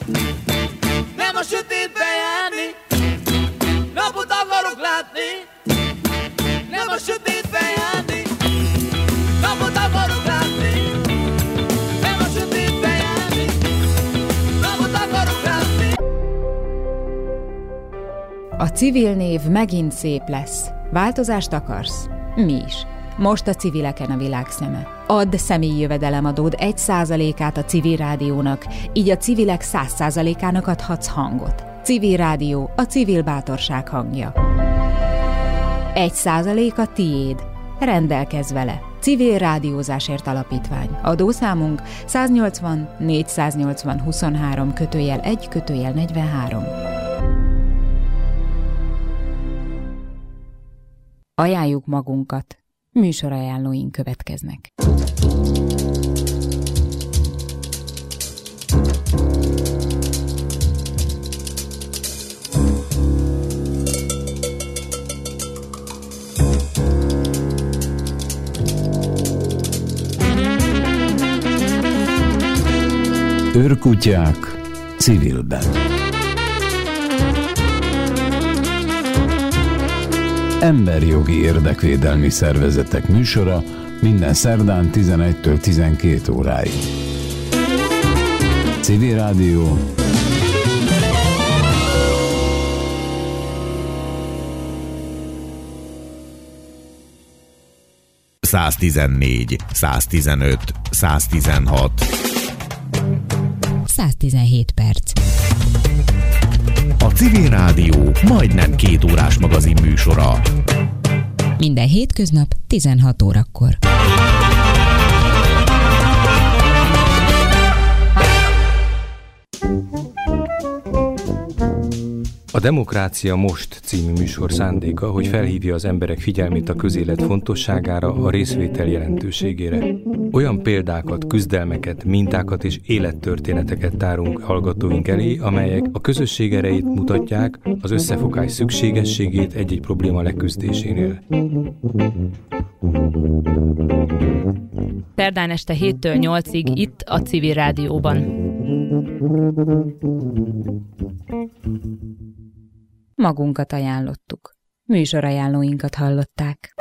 Nem a sötétbe járni, napot akarok látni. Nem a sötétbe járni, napot akarok látni. Nem a sötétbe járni, napot akarok látni. A civil név megint szép lesz. Változást akarsz? Mi is. Most a civileken a világ szeme. Add személyi jövedelemadód 1%-át a civil rádiónak, így a civilek 100%-ának adhatsz hangot. Civil rádió, a civil bátorság hangja. 1% a tiéd. Rendelkezz vele. Civil Rádiózásért Alapítvány. Adószámunk 180 480 23 /1 /43. Ajánljuk magunkat. Műsorajánlóink következnek. Őrkutyák civilben. Emberjogi érdekvédelmi szervezetek műsora minden szerdán 11-től 12 óráig. Civil Rádió. ...114, 115, 116. 117 perc. A Civil Rádió majdnem 2 órás magazin műsora. Minden hétköznap 16 órakor. A Demokrácia Most című műsor szándéka, hogy felhívja az emberek figyelmét a közélet fontosságára, a részvétel jelentőségére. Olyan példákat, küzdelmeket, mintákat és élettörténeteket tárunk hallgatóink elé, amelyek a közösség erejét mutatják, az összefogás szükségességét egy-egy probléma leküzdésénél. Szerdán este 7-től 8-ig itt a Civil Rádióban. Magunkat ajánlottuk. Műsorajánlóinkat hallották.